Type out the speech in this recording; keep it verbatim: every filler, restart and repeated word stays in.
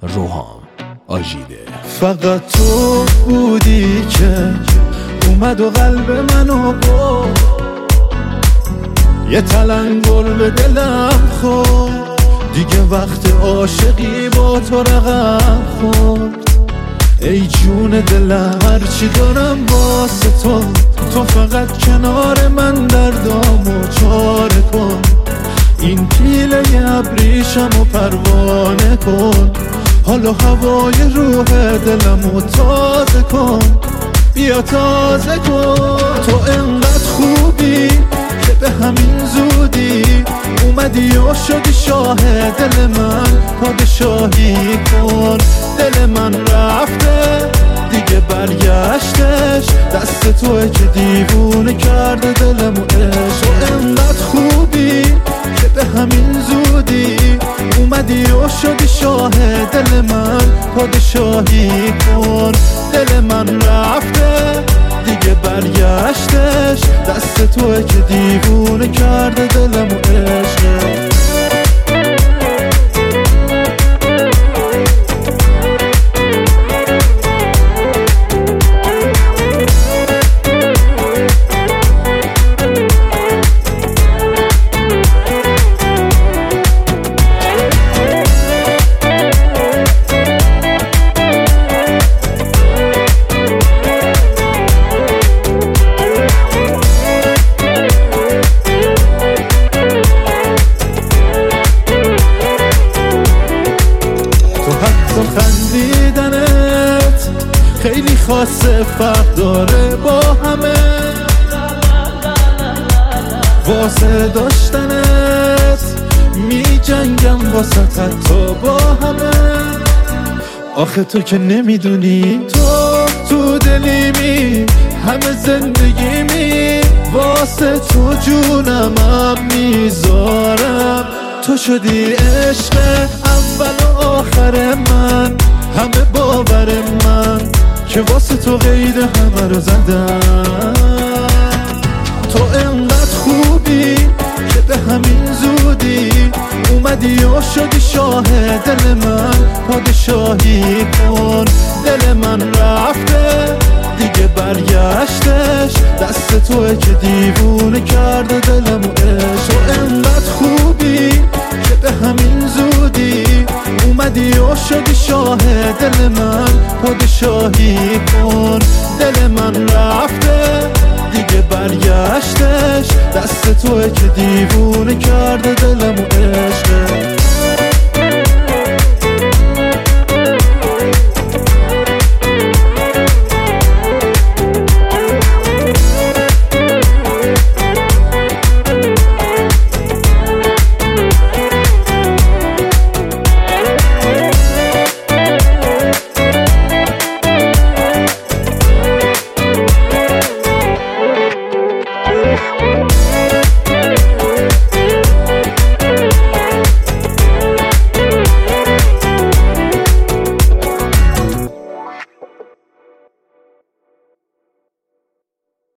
روحام آژیده. فقط تو بودی که اومد و قلب منو برد، یه تلنگر به دلم خورد، دیگه وقت عاشقی با تو رقم خورد. ای جون دلم هرچی دارم واسه تو، تو فقط کنار من دردامو چاره کن. این پیله ابریشم و پروانه کن، حالا هوای روح دلمو تازه کن، بیا تازه کن. تو انقدر خوبی که به همین زودی اومدی و شدی شاه دل من، پادشاهی کن. دل من رفته دیگه برگشتش، دست توه که دیوونه کرده دلمو عشق. تو انقدر خوبی که به همین زودی اومدی و شدی شاه دل من، پادشاهی کن. دل من رفته دیگه برگشتش، دست توه که دیوونه کرده دلمو عشق. خندیدنت خیلی خاصه، فرق داره با همه، واسه داشتنت می جنگم واسه تا با همه. آخه تو که نمیدونی، تو تو دلیمی همه زندگیمی، واسه تو جونمم میذارم. تو شدی عشق اول و آخر من، همه باور من که واسه تو قید همه رو زدم. تو انقدر خوبی که به همین زودی اومدی و شدی شاه دل من، پادشاهی کن. دل من رفته دیگه برگشتش، دست توه که دیوونه کرده دلمو عشق. تو انقدر خوبی که به همین زودی اومدی و شدی شاه دل من، پادشاهی کن. دل من رفته دیگه برگشتش، دست توه که دیوونه کرده دلمو عشق.